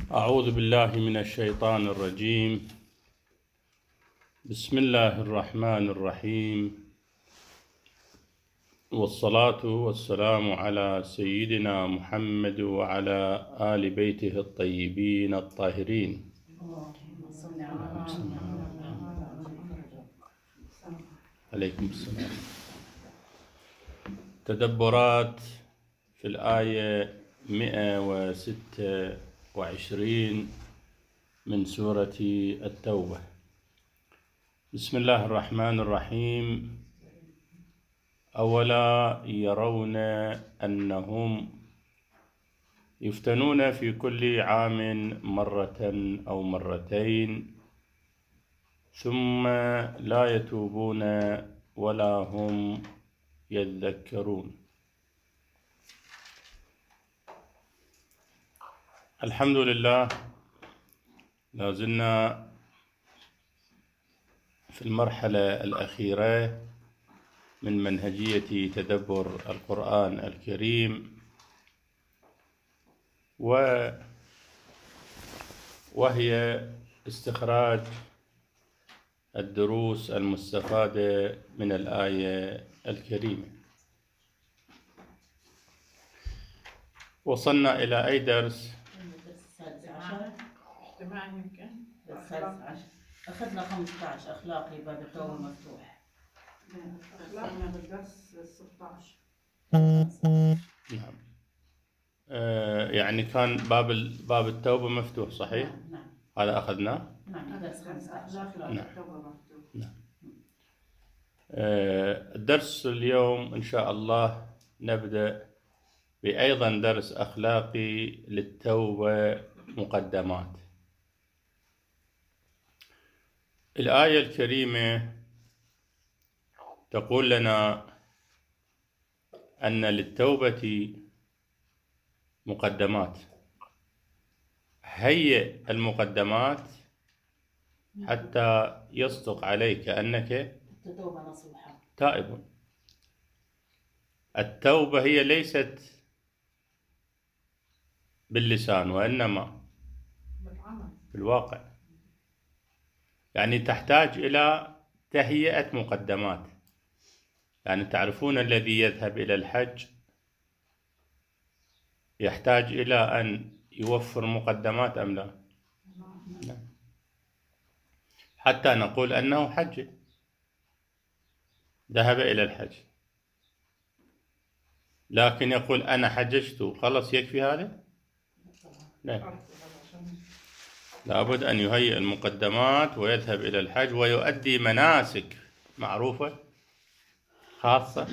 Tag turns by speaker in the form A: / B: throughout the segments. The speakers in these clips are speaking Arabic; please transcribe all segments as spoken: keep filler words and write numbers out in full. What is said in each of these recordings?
A: أعوذ بالله من الشيطان الرجيم. بسم الله الرحمن الرحيم، والصلاة والسلام على سيدنا محمد وعلى آل بيته الطيبين الطاهرين. عليكم السلام. تدبرات في الآية مئة وستة وعشرين من سورة التوبة. بسم الله الرحمن الرحيم. أولا يرون أنهم يفتنون في كل عام مرة أو مرتين ثم لا يتوبون ولا هم يذكرون. الحمد لله، لازلنا في المرحلة الأخيرة من منهجية تدبر القرآن الكريم، وهي استخراج الدروس المستفادة من الآية الكريمة. وصلنا إلى أي درس؟
B: السادس عشر اجتماعي يمكن السادس عشر. أخذنا خمسة عشر أخلاقي، باب التوبة مفتوح.
C: أخلاقنا بالدرس ستة عشر.
A: نعم. آه يعني كان باب باب التوبة مفتوح، صحيح؟
B: نعم. نعم.
A: هذا أخذناه؟
B: نعم. درس خمسة عشر.
C: نعم.
A: نعم.
C: التوبة مفتوح.
A: نعم. آه الدرس اليوم إن شاء الله نبدأ بأيضا درس أخلاقي للتوبة، مقدمات. الآية الكريمة تقول لنا أن للتوبة مقدمات. هيئ المقدمات حتى يصدق عليك أنك
B: التوبة نصوحة
A: تائب. التوبة هي ليست باللسان وإنما
C: بالعمل،
A: بالواقع، يعني تحتاج إلى تهيئة مقدمات. يعني تعرفون الذي يذهب إلى الحج يحتاج إلى أن يوفر مقدمات أم لا؟ نعم. حتى نقول أنه حج، ذهب إلى الحج، لكن يقول أنا حججت خلص يكفي هذا؟ لا، لابد أن يهيئ المقدمات ويذهب إلى الحج ويؤدي مناسك معروفة خاصة،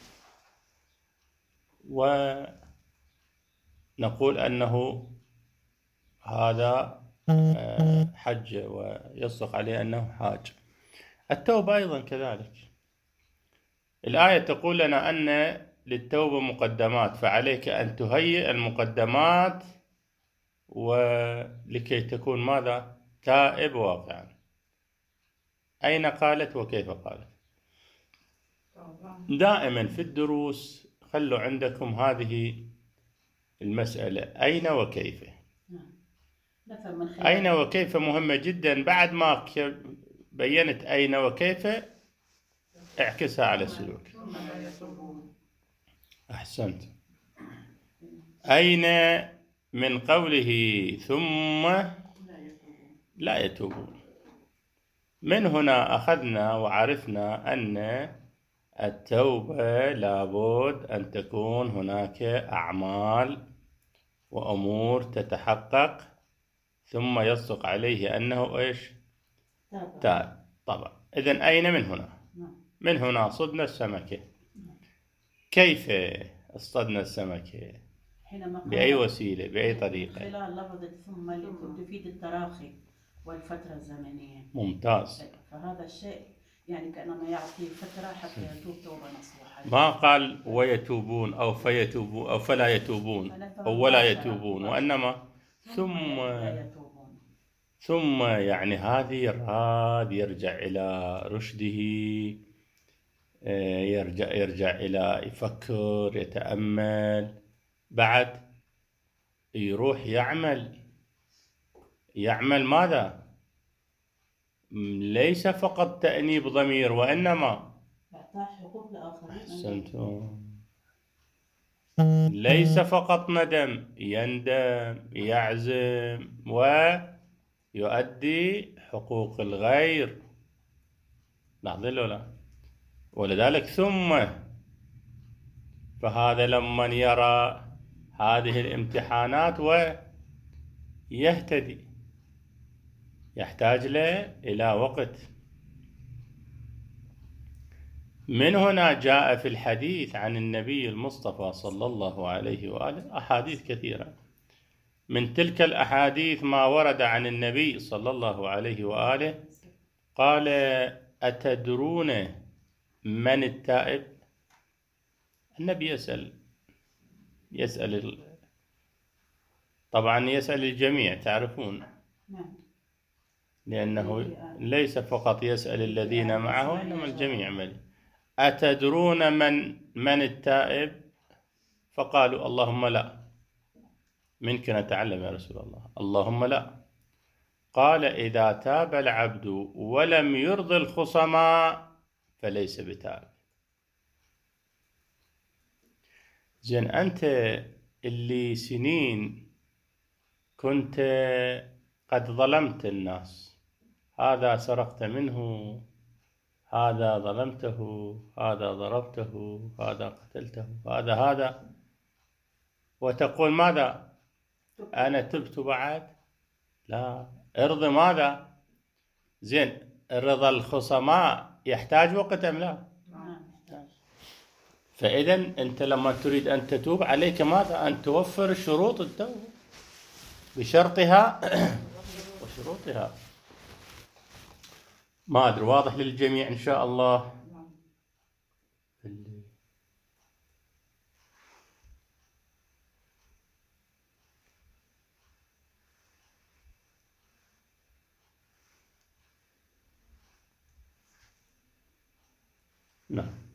A: ونقول أنه هذا حج ويصدق عليه أنه حاج. التوبة أيضا كذلك. الآية تقول لنا أن للتوبة مقدمات، فعليك أن تهيئ المقدمات ولكي تكون ماذا؟ تائب واقعا. أين قالت وكيف قالت؟ دائما في الدروس خلوا عندكم هذه المسألة، أين وكيف. أين وكيف مهمة جدا. بعد ما بينت أين وكيف اعكسها على السلوك. أحسنت. أين من قوله ثم لا يتوبون. من هنا أخذنا وعرفنا أن التوبة لابد أن تكون هناك أعمال وأمور تتحقق ثم يصدق عليه أنه إيش؟ تاب. طبعا. إذن أين من هنا؟ من هنا صدنا السمكة. كيف اصطدنا السمكة؟ بأي وسيلة، بأي طريقة؟
B: خلال لفظة ثم اللي تفيد التراخي والفترة الزمنية.
A: ممتاز.
B: فهذا الشيء يعني كأنما يعطي فترة حتى يتوب توبة نصوحة.
A: ما قال ويتوبون أو فيتوبون أو فلا يتوبون أو ولا يتوبون، وإنما ثم ثم يعني هذه راد يرجع إلى رشده، يرجع يرجع إلى يفكر يتأمل، بعد يروح يعمل يعمل ماذا؟ ليس فقط تأنيب ضمير، وإنما
B: إعطاء حقوق لآخرين.
A: أحسنتم. ليس فقط ندم، يندم، يعزم ويؤدي حقوق الغير. لاحظين ولا؟ ولذلك ثم، فهذا لمن يرى هذه الامتحانات ويهتدي يحتاج له إلى وقت. من هنا جاء في الحديث عن النبي المصطفى صلى الله عليه وآله أحاديث كثيرة. من تلك الأحاديث ما ورد عن النبي صلى الله عليه وآله قال: أتدرون من التائب؟ النبي يسأل يسأل طبعا يسأل الجميع، تعرفون، لأنه ليس فقط يسأل الذين معه إنما الجميع ملي. أتدرون من من التائب؟ فقالوا: اللهم لا. منك نتعلم يا رسول الله. اللهم لا. قال: إذا تاب العبد ولم يرضي الخصماء فليس بتائب. زين، أنت اللي سنين كنت قد ظلمت الناس، هذا سرقت منه، هذا ظلمته، هذا ضربته، هذا قتلته، هذا هذا، وتقول ماذا؟ أنا تبت بعد؟ لا، ارضي ماذا؟ زين، رضا الخصماء يحتاج وقت أم لا؟ فإذا أنت لما تريد أن تتوب عليك ماذا؟ أن توفر شروط التوبة بشرطها وشروطها. ما أدري واضح للجميع إن شاء الله. نعم.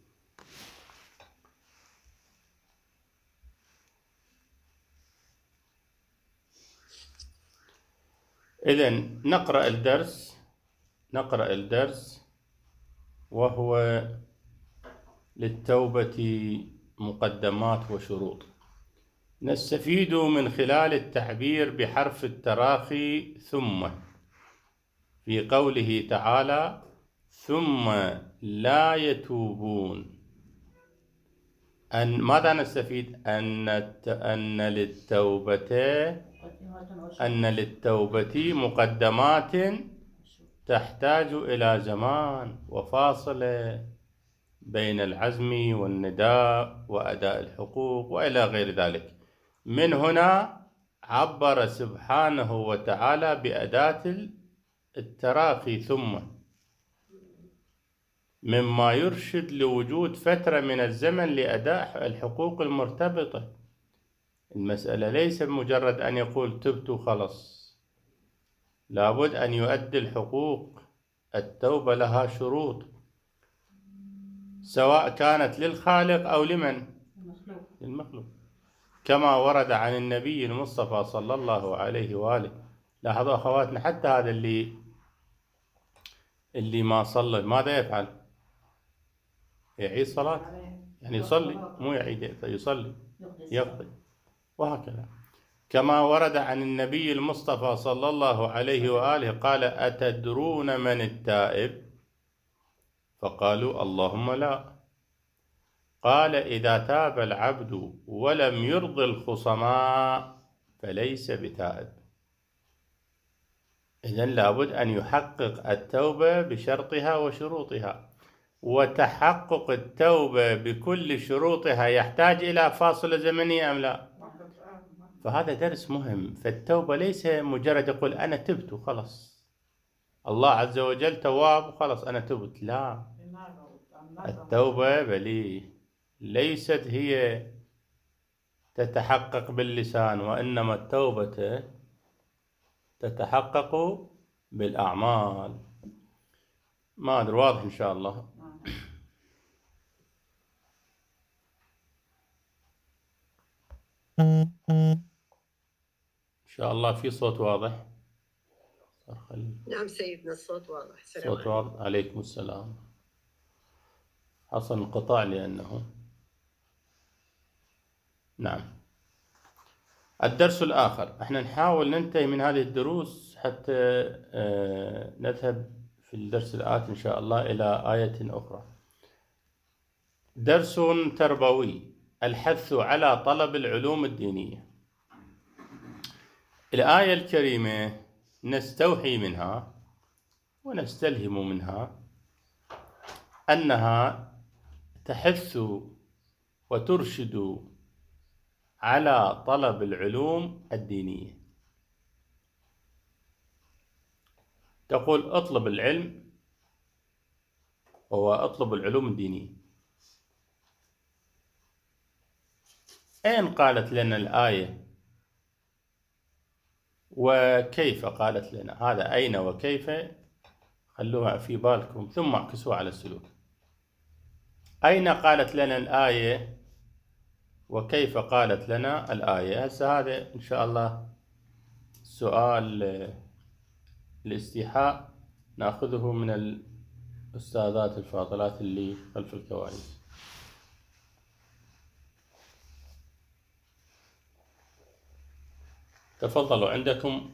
A: إذن نقرأ الدرس نقرأ الدرس وهو للتوبة مقدمات وشروط. نستفيد من خلال التعبير بحرف التراخي ثم في قوله تعالى: ثم لا يتوبون. أن ماذا نستفيد؟ أن أن للتوبة أن للتوبة مقدمات تحتاج إلى زمان وفاصلة بين العزم والنداء وأداء الحقوق وإلى غير ذلك. من هنا عبر سبحانه وتعالى بأداة التراخي ثم، مما يرشد لوجود فترة من الزمن لأداء الحقوق المرتبطة. المسألة ليس مجرد أن يقول تبت وخلص، لابد أن يؤدي الحقوق. التوبة لها شروط، سواء كانت للخالق أو لمن؟ للمخلوق، كما ورد عن النبي المصطفى صلى الله عليه وآله. لاحظوا أخواتنا، حتى هذا اللي اللي ما صلى ماذا يفعل؟ يعيد صلاة، يعني يصلي، مو يعيد، يصلي، يقضي، وهكذا. كما ورد عن النبي المصطفى صلى الله عليه وآله قال: أتدرون من التائب؟ فقالوا: اللهم لا. قال: إذا تاب العبد ولم يرضي الخصماء فليس بتائب. إذن لابد أن يحقق التوبة بشرطها وشروطها، وتحقق التوبة بكل شروطها يحتاج إلى فاصلة زمنية أم لا؟ فهذا درس مهم. فالتوبة ليس مجرد يقول أنا تبت وخلص، الله عز وجل تواب وخلص أنا تبت، لا. التوبة بلي ليست هي تتحقق باللسان، وإنما التوبة تتحقق بالأعمال. ما أدري واضح إن شاء الله. إن شاء الله في صوت واضح. خليل.
D: نعم سيدنا الصوت واضح.
A: صوت واضح. عليكم السلام. حصل انقطاع لأنه نعم. الدرس الآخر، احنا نحاول ننتهي من هذه الدروس حتى نذهب في الدرس الآتي إن شاء الله إلى آية أخرى. درس تربوي، الحث على طلب العلوم الدينية. الآية الكريمة نستوحي منها ونستلهم منها أنها تحث وترشد على طلب العلوم الدينية. تقول اطلب العلم، وهو اطلب العلوم الدينية. أين قالت لنا الآية وكيف قالت لنا؟ هذا أين وكيف خلوها في بالكم ثم اعكسوها على السلوك. أين قالت لنا الآية وكيف قالت لنا الآية؟ هسه هذا إن شاء الله سؤال الاستيحاء نأخذه من الأستاذات الفاضلات اللي خلف الكواليس. تفضلوا، عندكم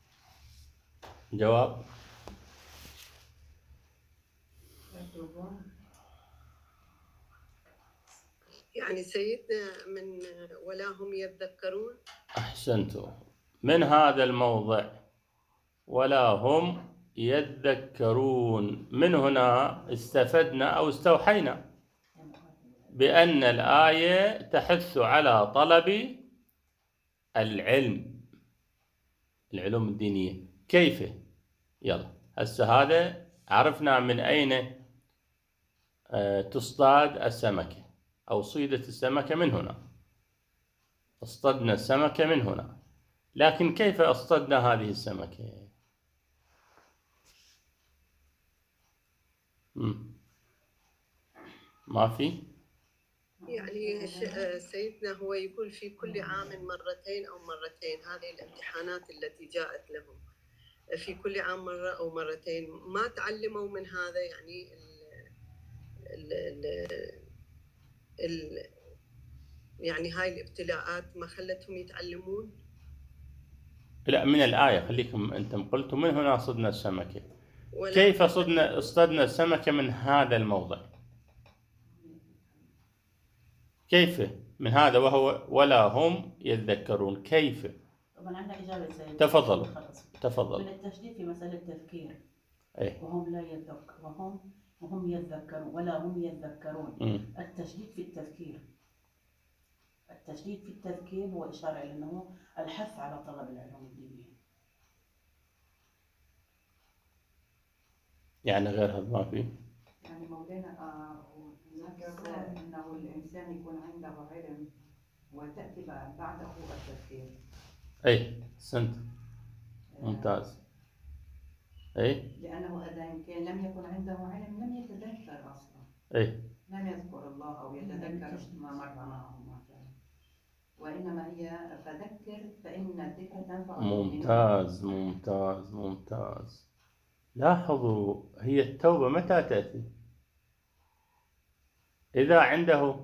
A: جواب؟
D: يعني سيدنا من ولا هم يذكرون.
A: أحسنتوا. من هذا الموضع ولا هم يذكرون، من هنا استفدنا أو استوحينا بأن الآية تحث على طلب العلم، العلوم الدينية. كيف؟ يلا هسه هذا عرفنا من أين تصطاد السمكة أو صيدت السمكة من هنا، اصطدنا السمكة من هنا، لكن كيف اصطدنا هذه السمكة؟ مم. ما في؟
D: يعني سيدنا هو يقول في كل عام مرتين أو مرتين، هذه الامتحانات التي جاءت لهم في كل عام مرة أو مرتين، ما تعلموا من هذا؟ يعني ال ال ال يعني هاي الابتلاءات ما خلتهم يتعلمون؟
A: لا، من الآية. خليكم أنتم قلتم من هنا صدنا السمكة. كيف صدنا اصطدنا السمكة من هذا الموضع؟ كيف من هذا وهو ولا هم يذكرون؟ كيف؟
B: طبعا عندنا إجابة سيدنا.
A: تفضل تفضل.
B: من التشديد في مسألة التذكير.
A: أيه؟
B: وهم لا يذكر وهم وهم يذكرون ولا هم يذكرون.
A: م.
B: التشديد في التذكير، التشديد في التذكير هو إشارة إلى أنه الحث على طلب العلوم الدينية.
A: يعني غير هذا ما في؟
C: يعني مولانا ذكر أنه الإنسان يكون عنده علم وتأتي بعده التذكير.
A: أي سنت ممتاز. أي
C: لأنه إذا كان لم يكن عنده علم لم يتذكر أصلا.
A: أي
C: لم يذكر الله أو يتذكر ما مر معه مثلا، وإنما هي فذكر فإن الذكر تنفع.
A: ممتاز ممتاز ممتاز. لاحظوا، هي التوبة متى تأتي؟ إذا عنده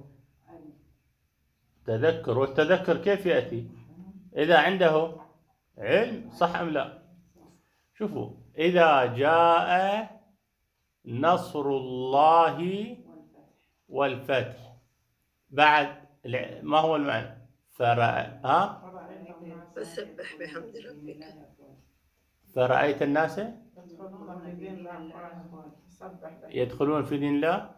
A: تذكر، والتذكر كيف يأتي؟ إذا عنده علم، صح أم لا؟ شوفوا، إذا جاء نصر الله والفتح، بعد ما هو المعنى؟ فرأى ها؟
D: فسبح بحمد ربك.
A: فرأيت الناس يدخلون في دين الله.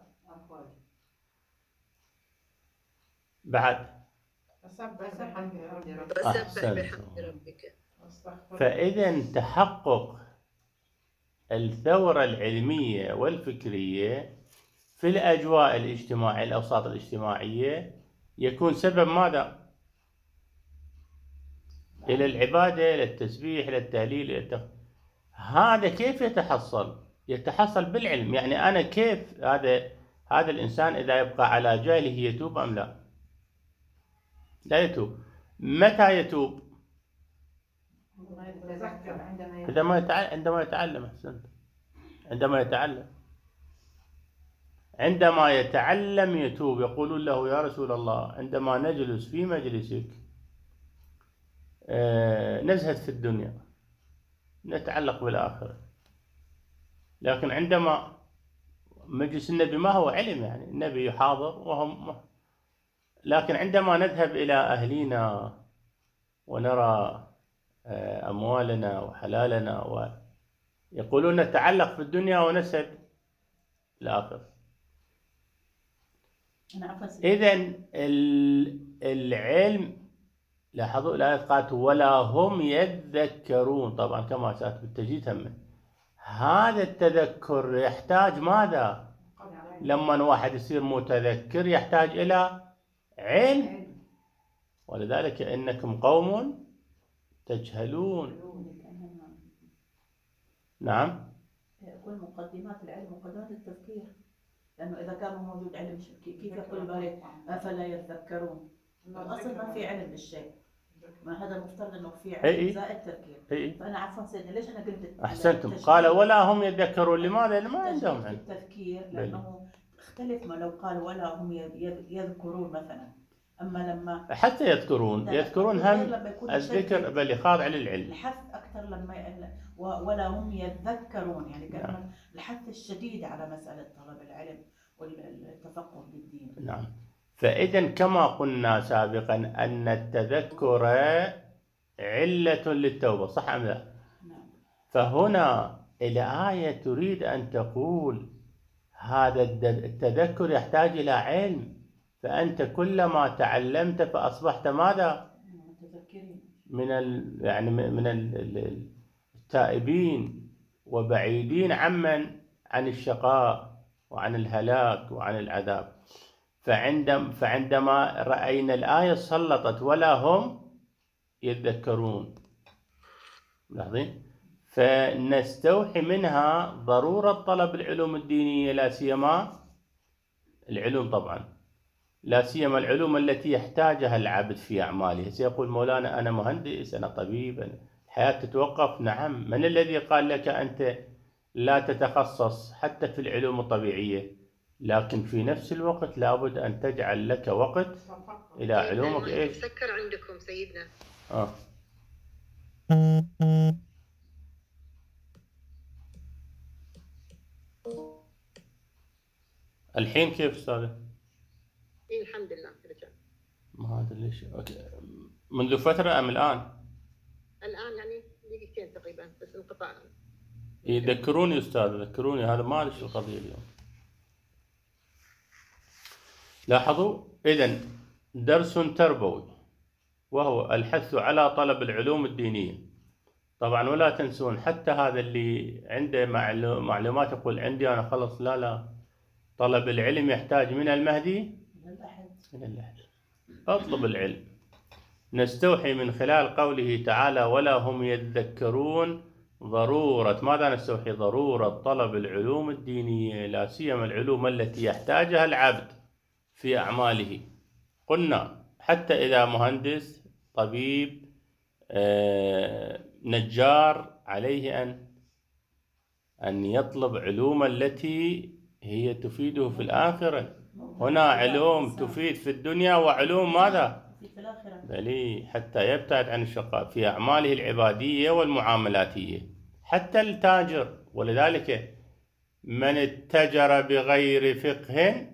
A: بعد
C: فسبح بحمد
D: ربك.
A: فإذا تحقق الثورة العلمية والفكرية في الأجواء الاجتماعية، الأوساط الاجتماعية، يكون سبب ماذا؟ إلى العبادة، إلى التسبيح، إلى التهليل، إلى التخ... هذا كيف يتحصل؟ يتحصل بالعلم. يعني أنا كيف هذا هذا الإنسان إذا يبقى على جهله يتوب أم لا؟ لا يتوب. متى يتوب؟
C: يتذكر عندما
A: عندما يتعلم عندما يتعلم أحسنت عندما يتعلم عندما يتعلم يتوب. يقولون له يا رسول الله عندما نجلس في مجلسك نزهد في الدنيا نتعلق بالآخرة، لكن عندما مجلس النبي ما هو علم، يعني النبي يحاضر وهم، لكن عندما نذهب إلى أهلنا ونرى أموالنا وحلالنا ويقولون نتعلق في الدنيا ونسد الآخرة. إذن العلم، لاحظوا الآية قالت ولا هم يذكرون، طبعا كما سأتي بالتجديد هم هذا التذكر يحتاج ماذا؟ لما واحد يصير متذكر يحتاج إلى علم، ولذلك إنكم قوم تجهلون. نعم.
B: يقول مقدمات العلم مقدمات التذكير، لأنه إذا كان موجود علم كيف يقول بارك أفلا يتذكرون؟ الأصل ما في علم بالشيء، ما هذا المفترض إنه في علم زائد تذكير. فأنا عفوا سيدنا ليش أنا قلت
A: أحسنتم قال ولا هم يتذكرون؟ لماذا؟ ما عندهم علم
B: التذكير، لأنه اختلف ما لو قال ولا هم يذكرون مثلا، أما لما
A: حتى يذكرون يذكرون هم الذكر بل خاضع للعلم،
B: الحث أكثر لما ولا هم يتذكرون، يعني كان نعم. الحث الشديد على مسألة طلب العلم والتفقه بالدين.
A: نعم. فإذا كما قلنا سابقا أن التذكر علة للتوبة، صح أم لا؟
B: نعم.
A: فهنا الآية تريد أن تقول هذا التذكر يحتاج إلى علم، فأنت كلما تعلمت فأصبحت ماذا؟
B: متذكرين.
A: من ال يعني من التائبين وبعيدين عمن عن الشقاء وعن الهلاك وعن العذاب. فعندما فعندما رأينا الآية سلطت ولا هم يتذكرون، لاحظين؟ فنستوحي منها ضرورة طلب العلوم الدينية، لا سيما العلوم طبعا، لا سيما العلوم التي يحتاجها العبد في أعماله. سيقول مولانا أنا مهندس، أنا طبيب، أنا الحياة تتوقف. نعم، من الذي قال لك أنت لا تتخصص حتى في العلوم الطبيعية؟ لكن في نفس الوقت لابد أن تجعل لك وقت إلى علومك. إيش؟
D: مسكر عندكم سيدنا.
A: آه. الحين كيف أستاذ؟
D: إيه الحمد لله رجع.
A: ما أدري ليش. أوكي. منذ فترة أم الآن؟
D: الآن يعني دقيقتين تقريبا بس انقطع.
A: يذكروني أستاذ، ذكروني، هذا ما أدري شو القضية اليوم. لاحظوا إذن درس تربوي وهو الحث على طلب العلوم الدينية. طبعا ولا تنسون حتى هذا اللي عنده معلومات يقول عندي أنا خلص، لا لا، طلب العلم يحتاج من المهدي إلى اللحد. اطلب العلم. نستوحي من خلال قوله تعالى ولا هم يتذكرون ضرورة ماذا نستوحي؟ ضرورة طلب العلوم الدينية، لا سيما العلوم التي يحتاجها العبد في أعماله. قلنا حتى إذا مهندس، طبيب، آه، نجار، عليه أن أن يطلب علوم التي هي تفيده في الآخرة. هنا علوم تفيد في الدنيا وعلوم ماذا؟
B: في الآخرة.
A: بلي حتى يبتعد عن الشقاء في أعماله العبادية والمعاملاتية. حتى التاجر، ولذلك من اتجر بغير فقه،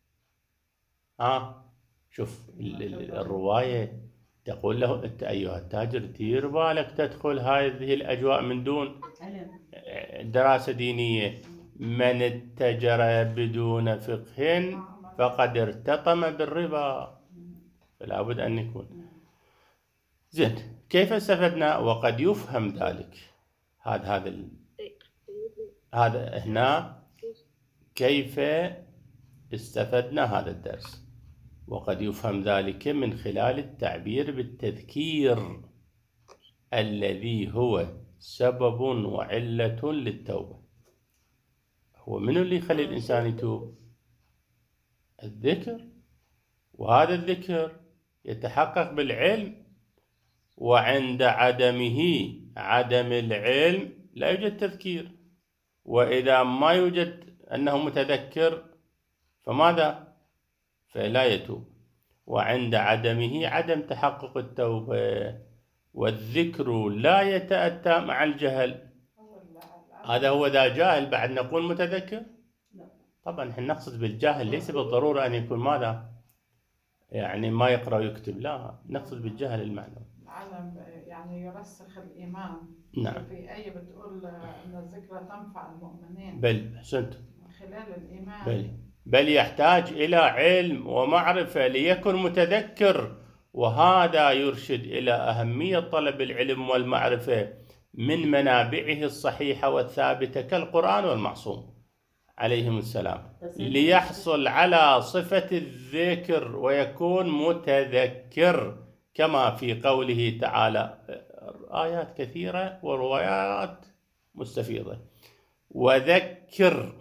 A: ها شوف الرواية تقول له أنت أيها التاجر دير بالك تدخل هذه الأجواء من دون دراسة دينية. من اتجر بدون فقه فقد ارتطم بالربا. فلا بد أن يكون زين. كيف استفدنا؟ وقد يفهم ذلك. هذا هذا ال... هذا هنا كيف استفدنا هذا الدرس. وقد يفهم ذلك من خلال التعبير بالتذكير الذي هو سبب وعلة للتوبة. هو من اللي يخلي الإنسان يتوب؟ الذكر، وهذا الذكر يتحقق بالعلم، وعند عدمه عدم العلم لا يوجد تذكير، وإذا ما يوجد أنه متذكر فماذا؟ فلا يتوب. وعند عدمه عدم تحقق التوبة، والذكر لا يتأتى مع الجهل. هذا هو ذا جاهل بعد نقول متذكر؟ طبعا نحن نقصد بالجاهل ليس بالضرورة أن يكون ماذا؟ يعني ما يقرأ ويكتب، لا، نقصد بالجهل المعنى.
E: العلم يعني يرسخ الإيمان.
A: نعم.
E: في آية بتقول أن الذكرى تنفع المؤمنين.
A: بل أحسنت.
E: من خلال الإيمان.
A: بل بل يحتاج إلى علم ومعرفة ليكن متذكر، وهذا يرشد إلى أهمية طلب العلم والمعرفة من منابعه الصحيحة والثابتة كالقرآن والمعصوم عليهم السلام، ليحصل على صفة الذكر ويكون متذكر، كما في قوله تعالى آيات كثيرة وروايات مستفيضة. وذكر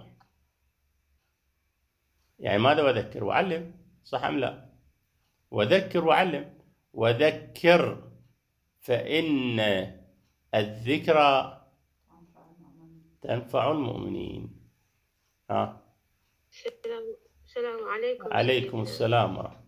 A: يعني ماذا؟ وذكر وعلم، صح أم لا؟ وذكر وعلم. وذكر فإن الذكرى تنفع المؤمنين. ها.
D: السلام السلام عليكم.
A: عليكم السلام ورحمة.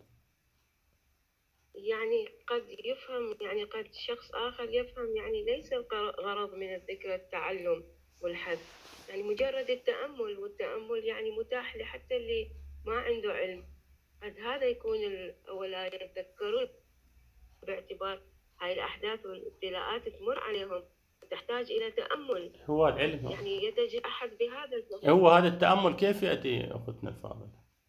D: يعني قد يفهم، يعني قد شخص آخر يفهم يعني ليس الغرض من الذكر التعلم والحفظ، يعني مجرد التأمل، والتأمل يعني متاح لحتى اللي ما عنده علم. قد هذا يكون ولا يتذكرون باعتبار هاي الأحداث والابتلاءات تمر عليهم، تحتاج إلى تأمل.
A: هو العلم
D: يعني يتجحد بهذا الفهم.
A: هو هذا التأمل كيف يأتي أختنا الفاضلة؟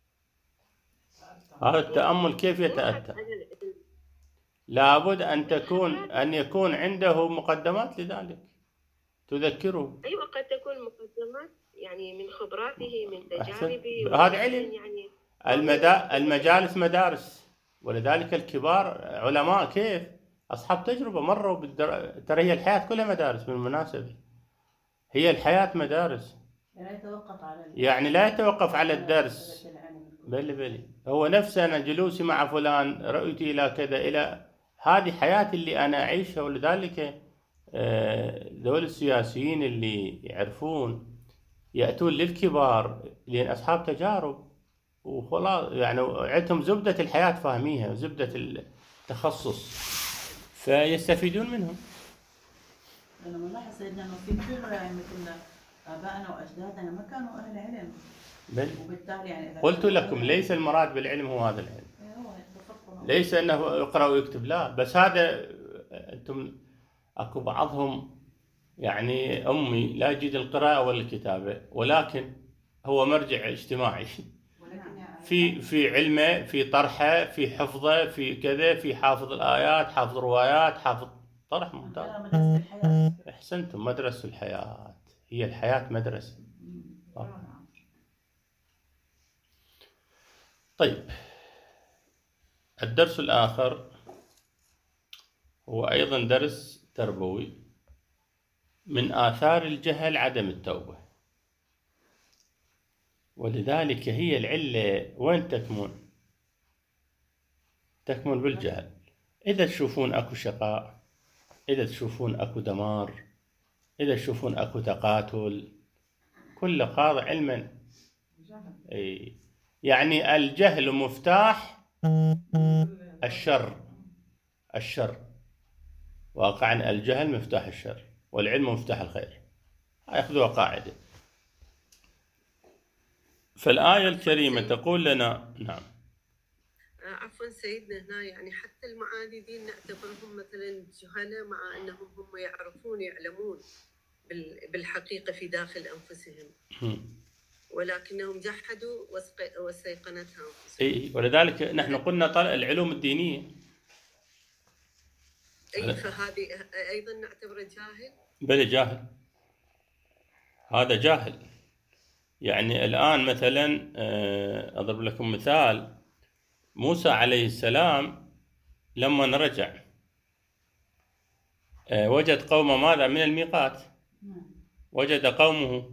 A: هذا التأمل كيف يتأتى؟ لابد أن تكون أن يكون عنده مقدمات لذلك تذكره.
D: أيوة، قد تكون مقدمات يعني من خبراته، من تجاربه.
A: هذا علم.
D: يعني
A: المدا... المجالس مدارس، ولذلك الكبار علماء كيف؟ أصحاب تجربة مروا بالدر... ترى هي الحياة كلها مدارس بالمناسبة، هي الحياة مدارس.
B: لا يتوقف على
A: يعني لا يتوقف على الدرس. بل بل هو نفسه أنا جلوسي مع فلان، رؤيتي إلى كذا، إلى هذه حياتي اللي أنا أعيشها. ولذلك دول السياسيين اللي يعرفون يأتون للكبار لأن أصحاب تجارب وخلاص، يعني عندهم زبدة الحياة فاهميها، زبدة التخصص، فيستفيدون منهم.
B: أنا ملاحظ سيدنا إنه في كثير يعني مثل آبائنا وأجدادنا ما كانوا أهل علم.
A: بل
B: وبالتالي يعني
A: قلت لكم ليس المراد بالعلم هو هذا العلم، ليس أنه يقرأ ويكتب، لا، بس هذا أنتم أكو بعضهم يعني أمي لا يجيد القراءة ولا الكتابة، ولكن هو مرجع اجتماعي في في علمه، في طرحه، في حفظه، في كذا، في حافظ الآيات، حافظ روايات، حافظ طرح ممتاز. أحسنتم، مدرسة الحياة، هي الحياة مدرسة. طيب، الدرس الآخر هو أيضا درس تربوي. من آثار الجهل عدم التوبة، ولذلك هي العلة وين تكمن؟ تكمن بالجهل. إذا تشوفون أكو شقاء، إذا تشوفون أكو دمار، إذا تشوفون أكو تقاتل، كل قاضي علما. أي يعني الجهل مفتاح الشر، الشر واقعا الجهل مفتاح الشر والعلم مفتاح الخير. يأخذوا قاعدة. فالآية الكريمة تقول لنا، نعم.
D: عفوا سيدنا، هنا يعني حتى المعاندين نعتبرهم مثلا جهلة، مع أنهم هم يعرفون يعلمون بالحقيقة في داخل أنفسهم، ولكنهم جحدوا واستيقنتها أنفسهم.
A: إيه، ولذلك نحن قلنا طلع العلوم الدينية.
D: أي، فهذه أيضا نعتبره جاهل.
A: بل جاهل، هذا جاهل. يعني الآن مثلا أضرب لكم مثال. موسى عليه السلام لما رجع وجد قومه ماذا من الميقات؟ وجد قومه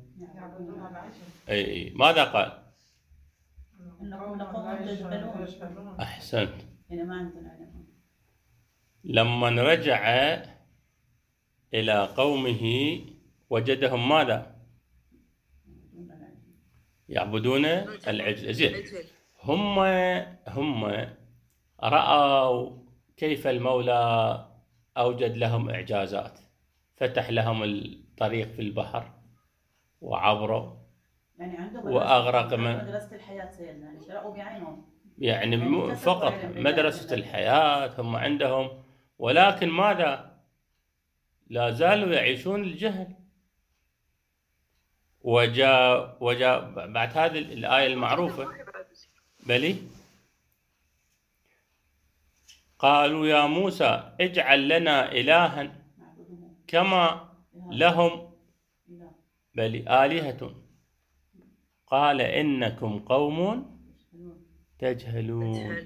A: أي ماذا قال؟
B: إنكم لقوم تجهلون.
A: أحسنت.
B: يعني ما عندنا علم.
A: لما رجع إلى قومه وجدهم ماذا؟ يعبدون العجل. زين، هم هم رأوا كيف المولى أوجد لهم إعجازات، فتح لهم الطريق في البحر وعبروا
B: يعني عندهم
A: وأغرق من
B: مدرسة الحياة سيدنا، يعني شرقوا بعينهم،
A: يعني
B: يعني
A: مو
B: كسبوا
A: فقط
B: علم
A: مدرسة
B: بالله.
A: الحياة هم عندهم، ولكن ماذا؟ لا زالوا يعيشون الجهل. وجاء وجاء بعد هذه الآية المعروفة، بلي قالوا يا موسى اجعل لنا إلها كما لهم بل آلهة قال إنكم قوم تجهلون.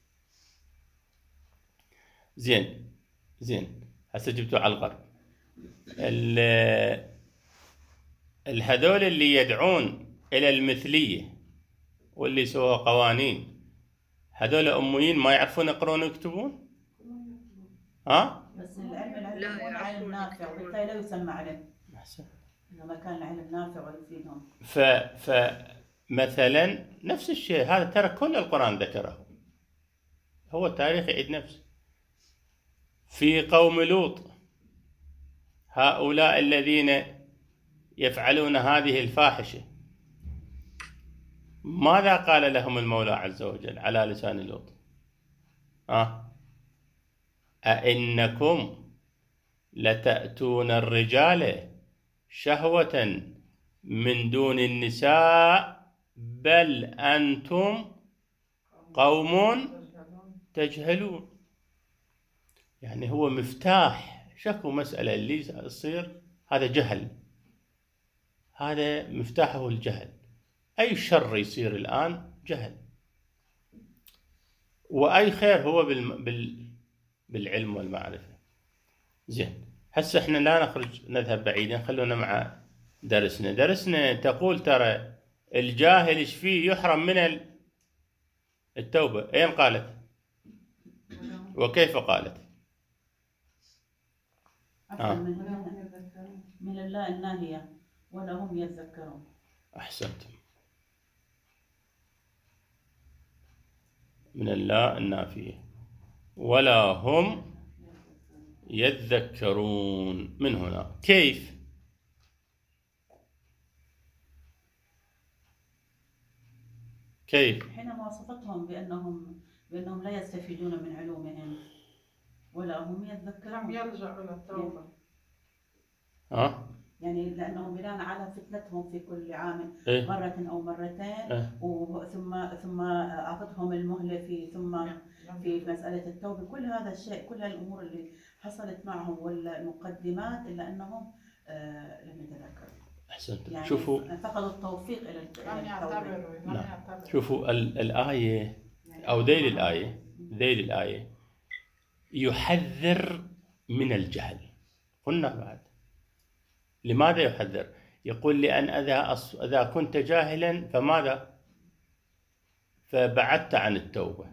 A: زين زين هسه جبتوا على الغرب. الهذول اللي يدعون إلى المثلية واللي سووا قوانين، هذول أميين ما يعرفون يقرون ويكتبون؟ ها؟
B: بس العلم العلم يكون علم نافع، وبالتالي لا يسمى علم.
A: أحسن.
B: إذا ما كان العلم نافع ويفيدهم.
A: ف فمثلا نفس الشيء هذا ترى كل القرآن ذكره، هو التاريخ يعيد نفسه. في قوم لوط هؤلاء الذين يفعلون هذه الفاحشة، ماذا قال لهم المولى عز وجل على لسان لوط؟ أه؟ أئنكم لتأتون الرجال شهوة من دون النساء بل أنتم قوم تجهلون. يعني هو مفتاح شكو مسألة اللي تصير، هذا جهل، هذا مفتاحه الجهل. أي شر يصير الآن جهل، وأي خير هو بال... بال... بالعلم والمعرفة. زين هسه احنا لا نخرج نذهب بعيدا، خلونا مع درسنا. درسنا تقول ترى الجاهل ايش فيه يحرم من التوبة. اين قالت وكيف قالت؟
B: آه. من الله الناهية ولا هم يتذكرون.
A: أحسنتم. من الله النافية ولا هم يتذكرون. من هنا كيف؟ كيف؟
B: حينما وصفتهم بأنهم بأنهم لا يستفيدون من علومهم ولا هم يتذكرون،
E: لم يلجأوا للتوبة.
A: ها؟
B: يعني لأنهم بناء على فتنتهم في كل عام
A: إيه؟
B: مرة أو مرتين،
A: إيه؟
B: وثم ثم أعطتهم المهلة في ثم في مسألة التوبة. كل هذا الشيء، كل هالأمور اللي حصلت معهم والمقدمات، إلا أنهم آه لم يتذكروا.
A: أحسنتم.
B: يعني
A: شوفوا
B: فقدوا التوفيق إلى التوبة.
A: نعم. شوفوا الآية أو ذيل الآية ذيل الآية يحذر من الجهل. قلنا بعد لماذا يحذر؟ يقول لأن إذا أص... إذا كنت جاهلا فماذا؟ فبعدت عن التوبة.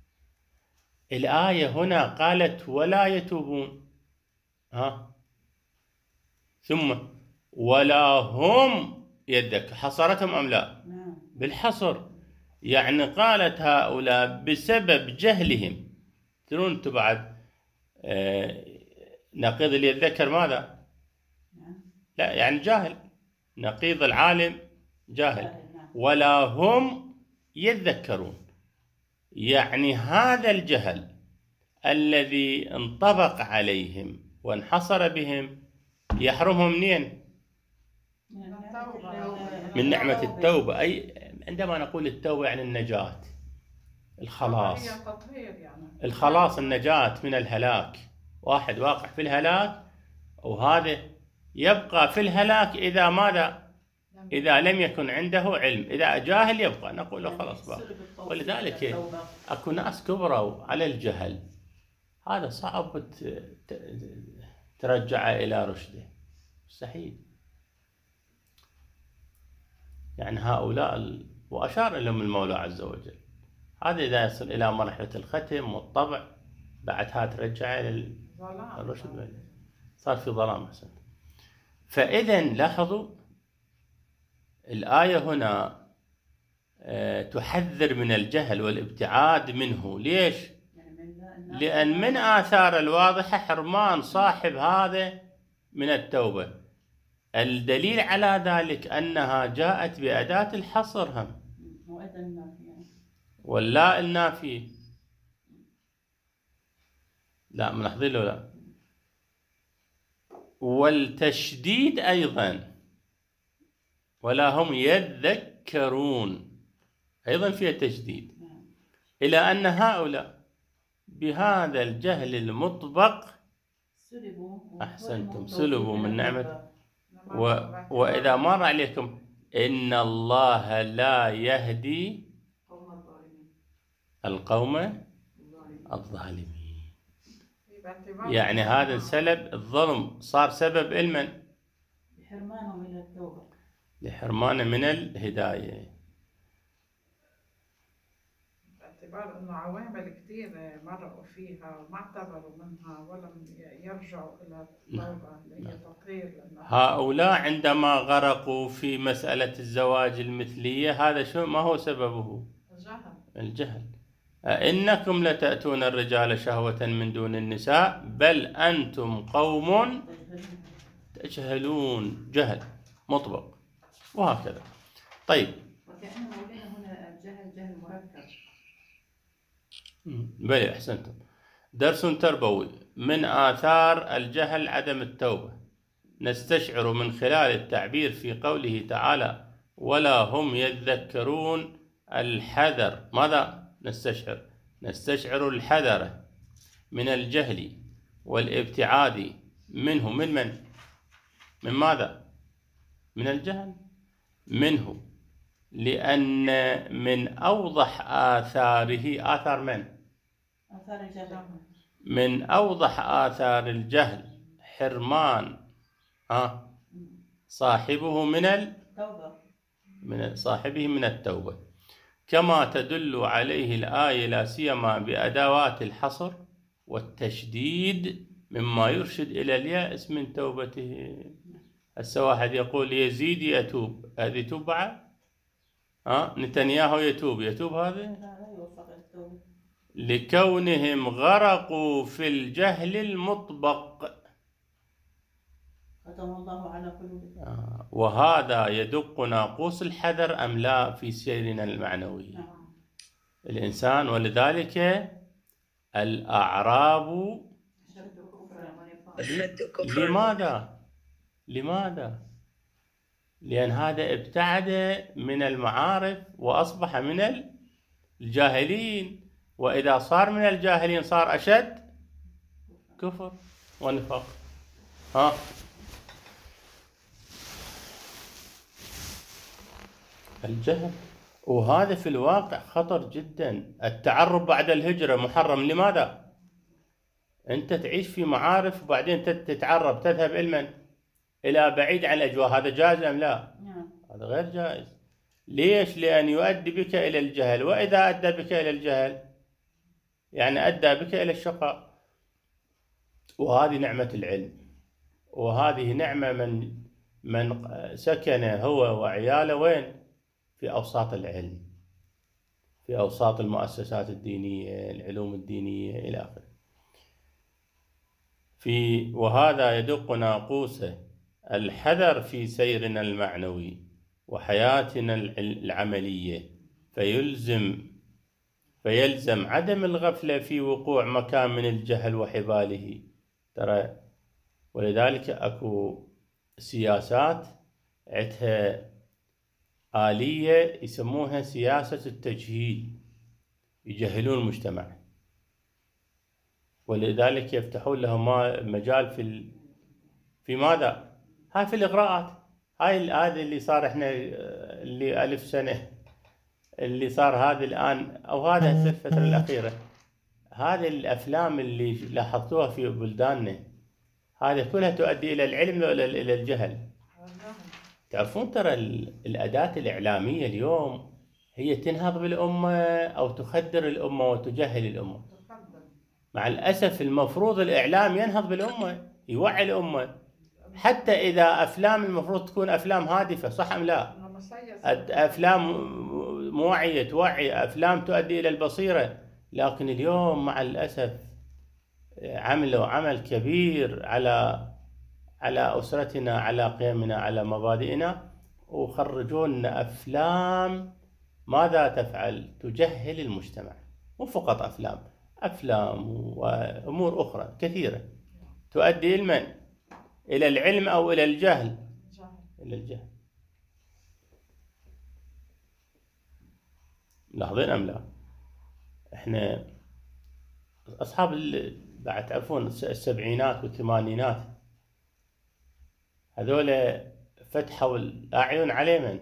A: الآية هنا قالت ولا يتوبون، ها؟ ثم ولا هم يدك، حصرتهم أم لا؟ بالحصر. يعني قالت هؤلاء بسبب جهلهم. ترون انتم بعد آه نقيض اللي يتذكر ماذا؟ لا يعني جاهل، نقيض العالم جاهل. ولا هم يتذكرون، يعني هذا الجهل الذي انطبق عليهم وانحصر بهم يحرمهم منين؟ من نعمة التوبة. أي عندما نقول التوبة يعني النجاة، الخلاص، الخلاص، النجاة من الهلاك. واحد واقع في الهلاك وهذا يبقى في الهلاك إذا ماذا؟ إذا لم يكن عنده علم. إذا جاهل يبقى نقول له خلاص بقى. ولذلك أكو ناس كبروا على الجهل، هذا صعب ترجعه إلى رشده، مستحيل. يعني هؤلاء وأشار لهم المولى عز وجل، هذا إذا يصل إلى مرحلة الختم والطبع بعدها ترجعه إلى الرشد. صار في ظلام أحسن. فإذا لاحظوا الآية هنا تحذر من الجهل والابتعاد منه. ليش؟ لأن من آثار الواضحة حرمان صاحب هذا من التوبة. الدليل على ذلك أنها جاءت بأداة الحصر هم واللاء النافي. لا ملاحظين له لا. والتشديد أيضا ولا هم يذكرون أيضا فيها تشديد، إلى أن هؤلاء بهذا الجهل المطبق أحسنتم سلبوا من نعمة. و... وإذا مر عليكم إن الله لا يهدي القوم الظالمين. يعني هذا السلب الظلم صار سبب لمن؟
B: لحرمانهم من التوبة،
A: لحرمان من الهداية.
E: باعتبار انه عوامل كثير مرقوا فيها وما اعتبروا منها ولم يرجعوا الى التوبة اللي هي تطهير.
A: هؤلاء عندما غرقوا في مسألة الزواج المثلية هذا شو ما هو سببه؟
E: الجهل.
A: الجهل. أئنكم لتأتون الرجال شهوة من دون النساء بل أنتم قوم تجهلون. جهل مطبق وهكذا. طيب
C: وكأن مولانا هنا الجهل جهل مركب.
A: بلى أحسنتم. درس تربوي. من آثار الجهل عدم التوبة. نستشعر من خلال التعبير في قوله تعالى ولا هم يذكرون الحذر. ماذا نستشعر؟ نستشعر الحذر من الجهل والابتعاد منه. من من؟ من ماذا؟ من الجهل منه. لأن من أوضح آثاره آثار من؟
B: آثار الجهل.
A: من أوضح آثار الجهل حرمان ها صاحبه من التوبة، من صاحبه من التوبة، كما تدل عليه الآية لا سيما بأدوات الحصر والتشديد مما يرشد إلى اليأس من توبته. هسه واحد يقول يزيد يتوب، هذه يتوب بعد؟ ها نتنياهو يتوب، يتوب هذا؟ لكونهم غرقوا في الجهل المطبق
B: ختم الله على قلوبهم.
A: آه. وهذا يدق ناقوس الحذر أم لا في سيرنا المعنوي.
B: نعم.
A: الإنسان ولذلك الأعراب لماذا؟ لماذا؟ لأن هذا ابتعد من المعارف وأصبح من الجاهلين، وإذا صار من الجاهلين صار أشد كفر ونفاق. ها الجهل. وهذا في الواقع خطر جدا. التعرب بعد الهجرة محرم. لماذا؟ أنت تعيش في معارف وبعدين تتعرب تذهب علما إلى بعيد عن الأجواء، هذا جائز أم لا؟ هذا غير جائز. ليش؟ لأن يؤدي بك إلى الجهل، وإذا أدى بك إلى الجهل يعني أدى بك إلى الشقاء. وهذه نعمة العلم، وهذه نعمة من من سكن هو وعياله وين؟ في أوساط العلم، في أوساط المؤسسات الدينية، العلوم الدينية إلى آخره. في وهذا يدق ناقوس الحذر في سيرنا المعنوي وحياتنا العملية، فيلزم فيلزم عدم الغفلة في وقوع مكان من الجهل وحباله. ترى ولذلك أكو سياسات عندها آلية يسموها سياسة التجهيل، يجهلون المجتمع، ولذلك يفتحون لهم مجال في ال... في ماذا؟ هاي في الإغراءات. هاي هذا اللي صار احنا اللي ألف سنة اللي صار هذا الآن أو هذا الفترة الأخيرة، هذه الأفلام اللي لاحظتوها في بلداننا هذه كلها تؤدي إلى العلم ولا إلى الجهل؟ تعرفون ترى الأداة الإعلامية اليوم هي تنهض بالأمة أو تخدر الأمة وتجهل الأمة. مع الأسف المفروض الإعلام ينهض بالأمة يوعي الأمة، حتى إذا أفلام المفروض تكون أفلام هادفة، صح أم لا؟ أفلام موعية توعي، أفلام تؤدي إلى البصيرة، لكن اليوم مع الأسف عملوا عمل كبير على على أسرتنا، على قيمنا، على مبادئنا، وخرجون أفلام ماذا تفعل؟ تجهل المجتمع. مو فقط أفلام، أفلام وأمور أخرى كثيرة تؤدي المن إلى العلم أو إلى الجهل. إلى الجهل. لاحظين أم لا؟ إحنا أصحاب بعد تعرفون السبعينات والثمانينات، هذول فتحوا الأعين على من؟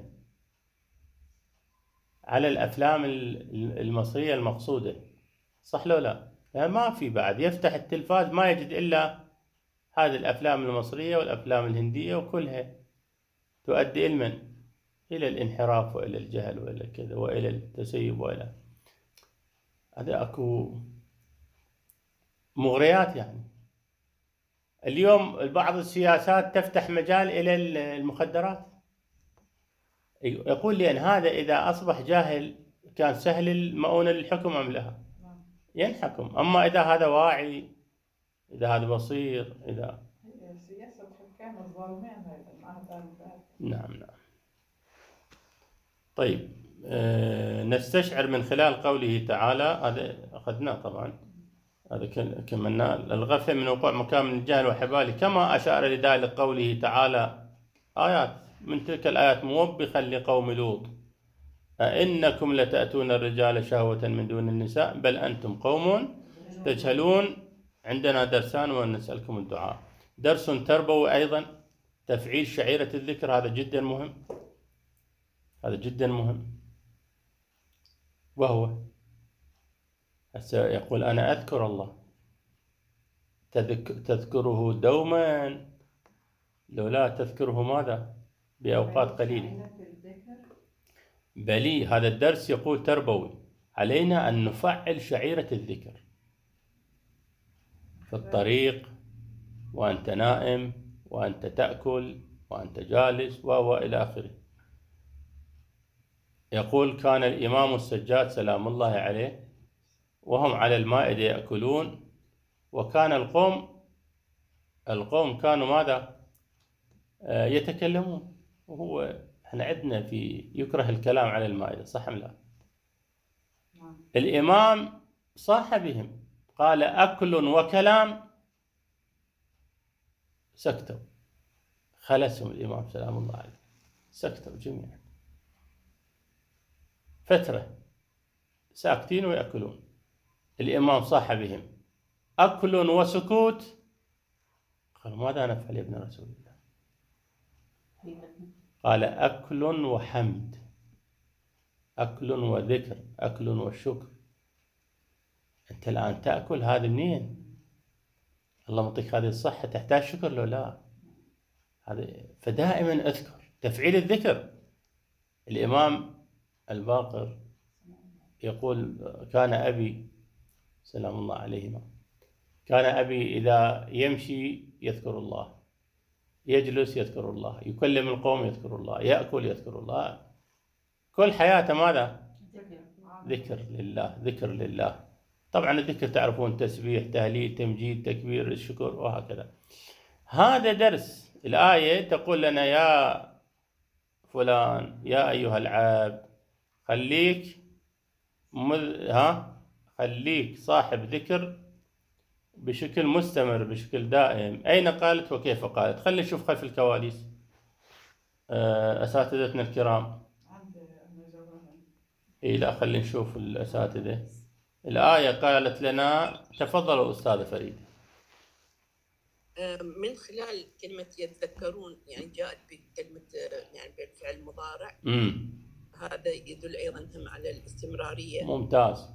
A: على الأفلام المصرية المقصودة، صح لو لا؟ لا ما في بعد يفتح التلفاز ما يجد إلا هذه الأفلام المصرية والأفلام الهندية، وكلها تؤدي المن إلى الانحراف وإلى الجهل وإلى كذا وإلى التسيب وإلى هذا. أكو مغريات يعني. اليوم بعض السياسات تفتح مجال إلى المخدرات، يقول لي أن هذا إذا أصبح جاهل كان سهل المؤونة للحكم أم لا؟ ينحكم. أما إذا هذا واعي، إذا هذا بصير، إذا
E: سياسة الحكام الظالمين.
A: نعم نعم. طيب أه نستشعر من خلال قوله تعالى، هذا أخذناه طبعا، هذا كملنا، الغفلة من وقوع مكان من الجهل وحباله، كما أشار لذلك قوله تعالى آيات من تلك الآيات موبخا لقوم لوط: أئنكم لتأتون الرجال شهوة من دون النساء بل أنتم قوم تجهلون. عندنا درسان ونسألكم الدعاء. درس تربوي أيضا، تفعيل شعيرة الذكر، هذا جدا مهم، هذا جدا مهم. وهو يقول أنا أذكر الله، تذكره دوما، لو لا تذكره ماذا؟ بأوقات قليلة. بلي هذا الدرس يقول تربوي، علينا أن نفعل شعيرة الذكر في الطريق، وأنت نائم، وأنت تأكل، وأنت جالس، وإلى آخره. يقول كان الإمام السجاد سلام الله عليه وهم على المائدة يأكلون، وكان القوم القوم كانوا ماذا؟ آه يتكلمون، وهو احنا عندنا في يكره الكلام على المائدة، صح أم لا؟ الإمام صاح بهم، قال أكل وكلام، سكتوا، خلسهم الإمام سلام الله عليه، سكتوا جميعا فترة ساكتين ويأكلون. الإمام صاح بهم: أكل وسكوت. قال ماذا نفعل يا ابن رسول الله؟ قال أكل وحمد، أكل وذكر، أكل وشكر. أنت الآن تأكل، هذا منين؟ الله مطيك هذه الصحة، تحتاج شكر لو لا؟ هذا فدائما أذكر، تفعيل الذكر. الإمام الباقر يقول كان أبي سلام الله عليهما، كان أبي إذا يمشي يذكر الله، يجلس يذكر الله، يكلم القوم يذكر الله، يأكل يذكر الله، كل حياته ماذا؟ ذكر لله، ذكر لله. طبعا الذكر تعرفون تسبيح، تهليل، تمجيد، تكبير، الشكر، وهكذا. هذا درس. الآية تقول لنا يا فلان، يا أيها العبد، خليك مذ... ها خليك صاحب ذكر بشكل مستمر، بشكل دائم. أين قالت وكيف قالت؟ خلي نشوف خلف الكواليس أساتذتنا الكرام. إيه لا، خلي نشوف الأساتذة. الآية قالت لنا، تفضلوا أستاذة فريد.
D: من خلال كلمة يتذكرون، يعني جاءت بكلمة يعني بالفعل مضارع.
A: امم
D: هذا يدل أيضا هم على الاستمرارية.
A: ممتاز.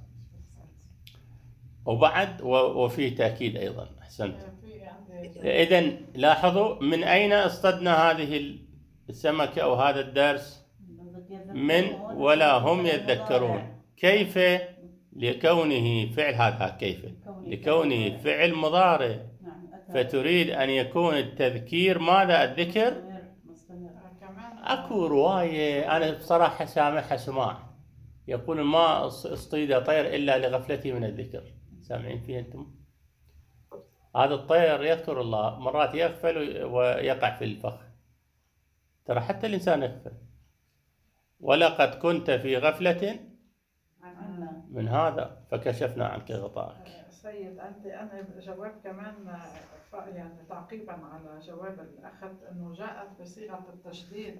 A: وبعد وفي تأكيد أيضا، أحسنت. إذن لاحظوا من أين اصطدنا هذه السمكة أو هذا الدرس؟ من ولا هم يتذكرون. كيف؟ لكونه فعل، هذا كيف لكونه فعل مضارع، فتريد أن يكون التذكير ماذا؟ الذكر
B: مستمر.
E: كمان
A: أكو رواية أنا بصراحة سامعها سماع، يقول ما اصطيد طير إلا لغفلته من الذكر. سامعين فيه أنتم؟ هذا الطير يذكر الله، مرات يغفل ويقع في الفخ. ترى حتى الإنسان يغفل. ولقد كنت في غفلة
B: عنا.
A: من هذا فكشفنا عنك غطاءك.
E: سيد أنت أنا جواب كمان ف- يعني تعقيبا على جواب اللي أخذت إنه جاءت بصيغة التشديد.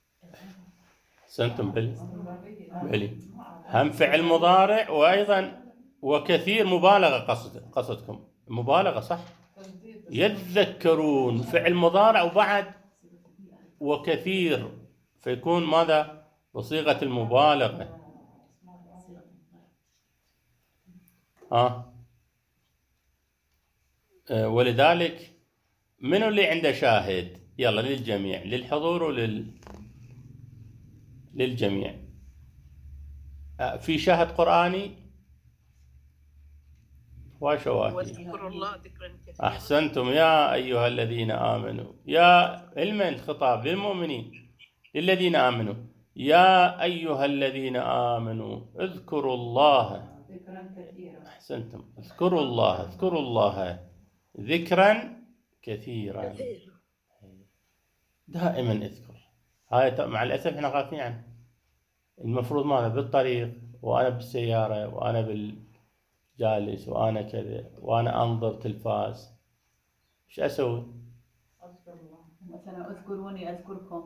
A: سنتم بل بلي هم فعل مضارع، وأيضا وكثير مبالغة. قصد قصدكم مبالغة صح؟
E: تشديد
A: يتذكرون فعل مضارع وبعد وكثير، فيكون ماذا؟ بصيغة المبالغة. ها أه ولذلك منو اللي عنده شاهد؟ يلا للجميع، للحضور ولل للجميع. أه في شاهد قرآني وشواهد.
D: واذكروا الله ذكرا كثيرا.
A: أحسنتم يا أيها الذين آمنوا. يا علما الخطاب للمؤمنين للذين آمنوا. يا أيها الذين آمنوا اذكروا الله
C: ذكرا كثيرا.
A: أحسنتم. اذكروا الله اذكروا الله ذكرا كثيرا.
D: كثير.
A: دائما اذكر. هاي مع الأسف احنا غافلين عنه. المفروض ماذا؟ بالطريق وأنا بالسيارة وأنا بالجالس وأنا كذا وأنا أنظر تلفاز، إيش أسوي؟
E: أذكر الله.
B: مثلا اذكروني اذكركم.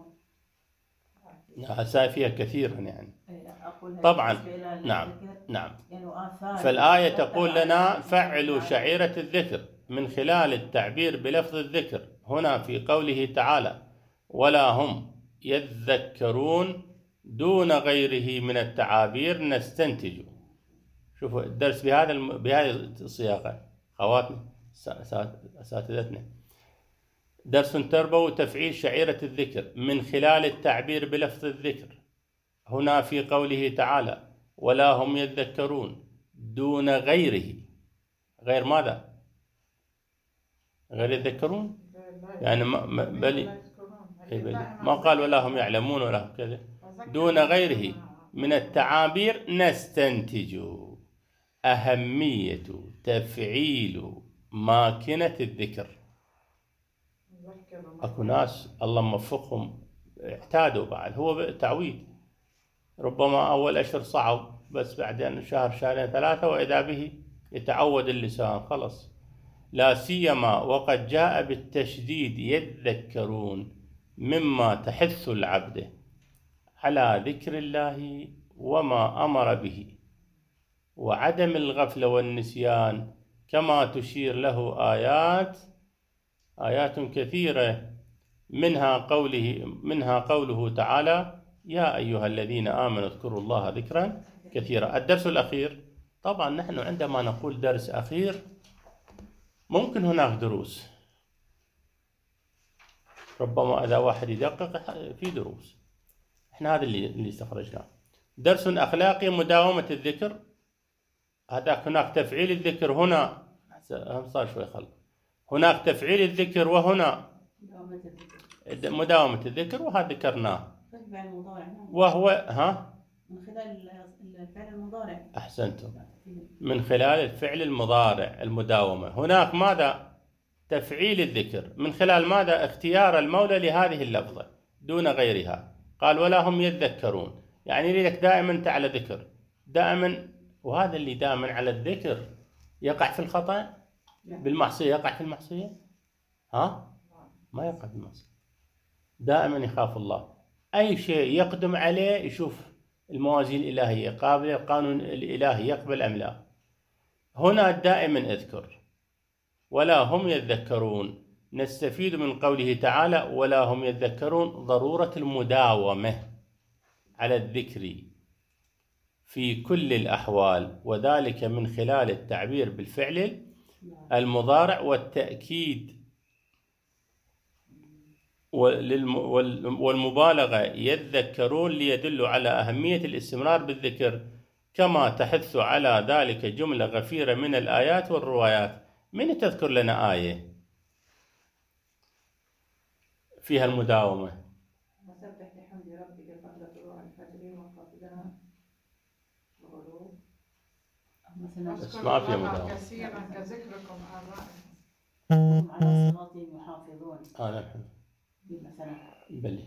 A: هسا فيها كثيرا يعني.
B: أقول
A: طبعاً.
B: بالنسبة إلى
A: نعم
B: الذكر،
A: نعم.
B: يعني آثار.
A: فالآية تقول لنا فعلوا شعيرة الذكر من خلال التعبير بلفظ الذكر هنا في قوله تعالى ولا هم يذكرون دون غيره من التعابير نستنتج. شوفوا الدرس بهذا الم... بهذه الصياغة خواتنا أساتذتنا. درس تربوي تفعيل شعيرة الذكر من خلال التعبير بلفظ الذكر هنا في قوله تعالى ولا هم يذكرون دون غيره. غير ماذا؟ غير يذكرون يعني ما ما- بل إيه بل ما قال ولا هم يعلمون ولا هم كذا. دون غيره من التعابير نستنتج أهمية تفعيل ماكنة الذكر. أكو ناس الله موفقهم اعتادوا بعد، هو تعويد. ربما أول أشهر صعب، بس بعدين شهر شهرين ثلاثة وإذا به يتعود اللسان خلص. لا سيما وقد جاء بالتشديد يذكرون مما تحث العبد على ذكر الله وما أمر به وعدم الغفلة والنسيان، كما تشير له آيات آيات كثيرة منها قوله منها قوله تعالى يا أيها الذين آمنوا اذكروا الله ذكرا كثيرا. الدرس الأخير، طبعا نحن عندما نقول درس أخير ممكن هناك دروس، ربما إذا واحد يدقق في دروس. احنا هذا اللي اللي استخرجناه. درس أخلاقي مداومة الذكر، هذاك هناك تفعيل الذكر هنا هم صار شوي خلط. هناك تفعيل الذكر وهنا
B: مداومة الذكر.
A: مداومة الذكر، وهذا ذكرناه
B: فعل المضارع
A: وهو ها
B: من خلال الفعل المضارع.
A: أحسنتم. من خلال الفعل المضارع المداومة. هناك ماذا؟ تفعيل الذكر من خلال ماذا؟ اختيار المولى لهذه اللفظة دون غيرها. قال ولا هم يذكرون، يعني يريدك دائما أنت على ذكر دائما، وهذا اللي دائما على الذكر يقع في الخطأ بالمعصية. يقع في المعصية؟ ها؟ ما يقع في المعصية. دائما يخاف الله، أي شيء يقدم عليه يشوف الموازين الإلهية قابلة، القانون الإلهي يقبل أم لا. هنا دائما اذكر ولا هم يذكرون. نستفيد من قوله تعالى ولا هم يذكرون ضرورة المداومة على الذكر في كل الأحوال، وذلك من خلال التعبير بالفعل المضارع والتأكيد والمبالغة يذكرون ليدل على أهمية الاستمرار بالذكر، كما تحث على ذلك جملة غفيرة من الآيات والروايات. من تذكر لنا آية فيها المداومة.
C: وسبح بحمد ربك قبل طلوع الفجر وقبل الغروب.
A: بس ما فيها مداومة.
E: كثيرا كذكركم آبائكم.
B: هم على صلاتهم يحافظون.
A: هذا الحمد.
B: مثلا.
A: بلي.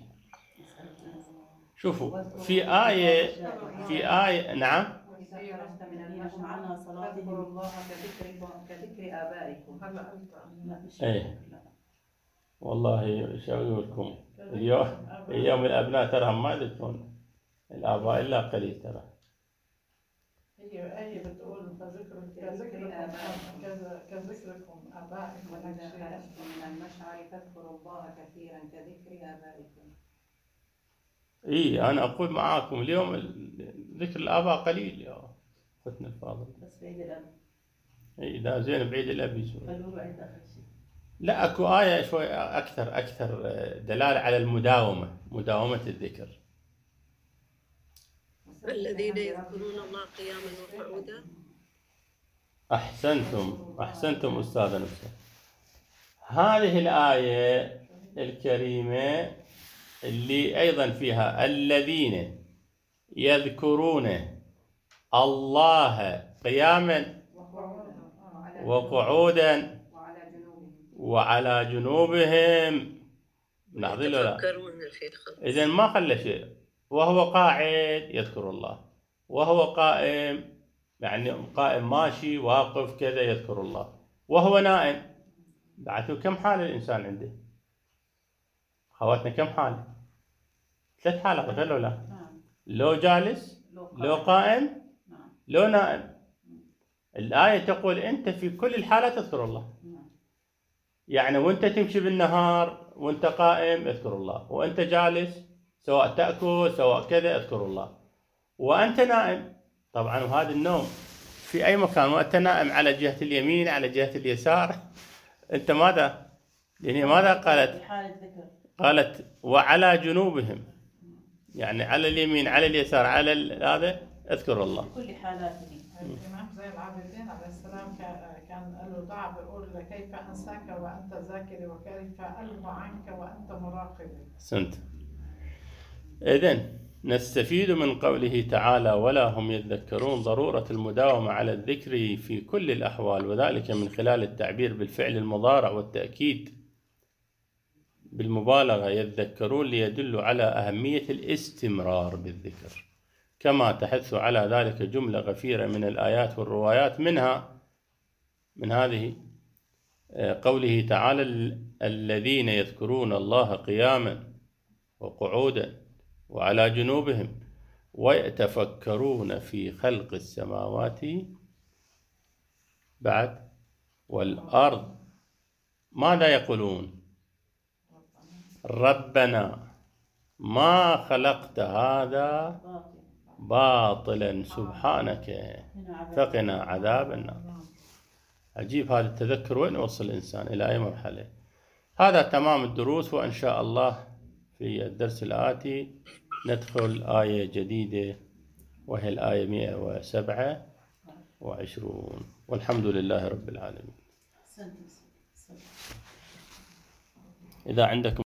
A: شوفوا في آية في آية نعم.
C: إذا خرجت من المشعر فاذكروا الله كذكركم كذكر آبائكم.
E: هلا قلت
A: ايه والله شو اقول لكم، اليوم اليوم الابناء تراهم ما يذكرون الاباء الا قليل ترى.
E: هي آية بتقول فذكركم كذكركم كذكركم آبائكم.
C: وإذا خرجتم من المشعر فاذكروا الله كثيرا كذكر آبائكم.
A: اي انا اقول معاكم اليوم ذكر الاباء قليل يا اختنا الفاضل.
B: بس بعيد الأب.
A: اي لا زين بعيد الاب يسوي.
B: خلوه بعيد آخر شيء.
A: لا اكو آية شوي اكثر اكثر دلالة على المداومة، مداومة الذكر.
D: الذين يذكرون الله قياما وقعودا.
A: احسنتم احسنتم استاذة نفسه. هذه الآية الكريمة اللي أيضا فيها الذين يذكرون الله قياما وقعودا وعلى جنوبهم. لاحظين لا؟ إذن ما خلى شيء، وهو قاعد يذكر الله، وهو قائم يعني قائم ماشي واقف كذا يذكر الله، وهو نائم. بعد كم حالة الإنسان عنده؟ خواتنا كم حالة؟ ثلاث حالات ولا لا؟ لو جالس، لو قائم، لو نائم. الآية تقول أنت في كل الحالات اذكر الله. يعني وأنت تمشي بالنهار وأنت قائم اذكر الله، وأنت جالس سواء تأكل سواء كذا اذكر الله، وأنت نائم. طبعا وهذا النوم في أي مكان، وأنت نائم على جهة اليمين على جهة اليسار، أنت ماذا؟ يعني ماذا قالت؟ قالت وعلى جنوبهم، يعني على اليمين على اليسار على هذا اذكر الله.
B: كل حالاته.
E: الإمام زين العابدين عليه السلام كان له دعاء بيقول كيف أنساك وأنت ذاكري وكيف ألهو عنك وأنت مراقبي.
A: سنت. إذن نستفيد من قوله تعالى ولا هم يذكرون ضرورة المداومة على الذكر في كل الأحوال، وذلك من خلال التعبير بالفعل المضارع والتأكيد بالمبالغة يذكرون، ليدل على أهمية الاستمرار بالذكر، كما تحث على ذلك جملة غفيرة من الآيات والروايات، منها من هذه قوله تعالى الذين يذكرون الله قياما وقعودا وعلى جنوبهم ويتفكرون في خلق السماوات بعد والأرض. ماذا يقولون؟ ربنا ما خلقت هذا باطلا سبحانك فقنا عذاب النار. عجيب هذا التذكر، وين يوصل الإنسان إلى أي مرحلة. هذا تمام الدروس، وإن شاء الله في الدرس الآتي ندخل آية جديدة وهي الآية مئة وسبعة وعشرون، والحمد لله رب العالمين. إذا عندكم